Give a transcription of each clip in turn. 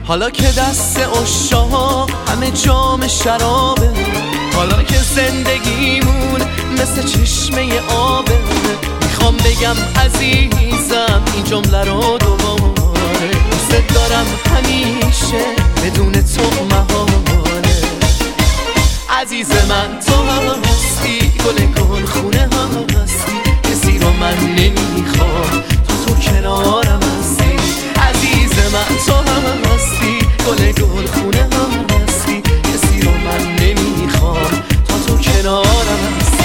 حالا که دست عشاق همه جام شرابه، حالا که زندگیمون مثل چشمه آبه، میخوام بگم عزیزم این جمله رو دوباره، دوست دارم همیشه بدون تو محاله. عزیز من تو هستی، گل خونه هستی، کسی رو من نمیخوام تا تو کنارم هستی. عزیز من تو هستی، گل خونه هستی، کسی رو من نمیخوام تا تو کنارم هستی.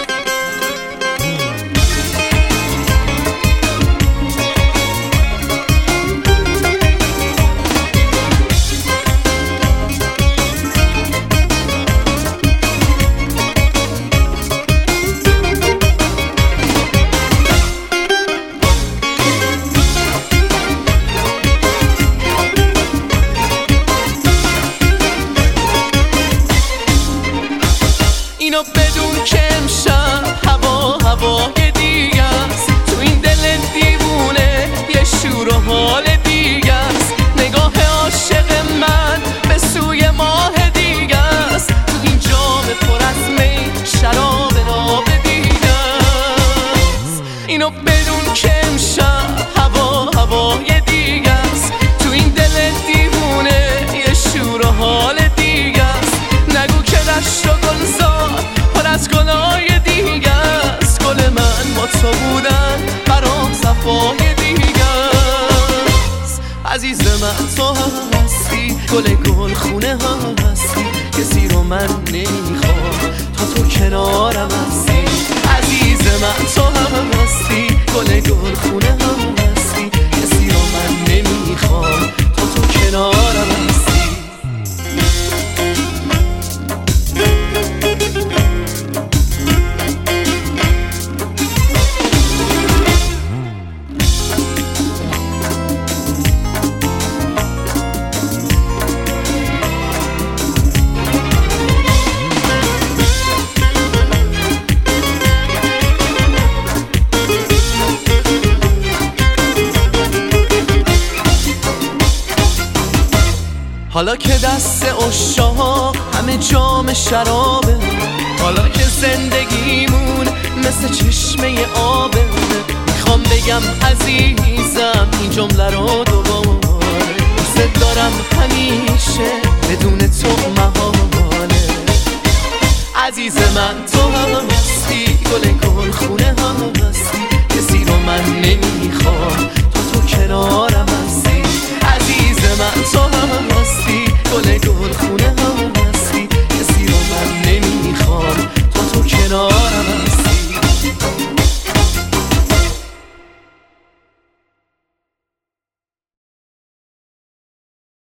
اینو بدون که امشب هوای دیگه است، تو این دل دیوونه یه شور و حال دیگه است، نگاه عاشق من به سوی ماه دیگه است، تو این جام پر از می شراب ناب دیگه است. اینو بدون که امشب هوای دیگه است، تو این دل دیوونه یه شور و حال دیگه است، نگو که دشت و گلزار پر از گلای دیگه است، گل من با تو بودن برام صفای دیگه است. عزیز من تو هستی، گل خونه هستی، کسی رو من نمیخوام تا تو کنارم هستی. عزیز من تو هستی، گل خونه هستی، کسی رو من نمیخوام تا تو کنارم هستی. حالا که دست عشاق همه جام شرابه، حالا که زندگیمون مثل چشمه آبه، میخوام بگم عزیزم این جمله رو دوباره، دوست دارم همیشه بدون تو محاله. عزیز من تو